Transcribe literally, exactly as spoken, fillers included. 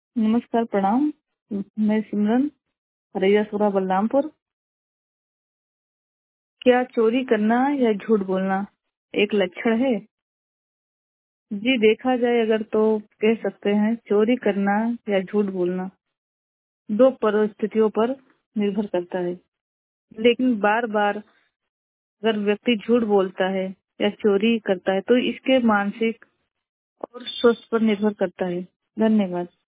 नमस्कार, प्रणाम। मैं सिमरन, रैयासुरा, बलरामपुर। क्या चोरी करना या झूठ बोलना एक लक्षण है? जी, देखा जाए अगर तो कह सकते हैं चोरी करना या झूठ बोलना दो परिस्थितियों पर निर्भर करता है। लेकिन बार बार अगर व्यक्ति झूठ बोलता है या चोरी करता है तो इसके मानसिक और स्वास्थ्य पर निर्भर करता है। धन्यवाद।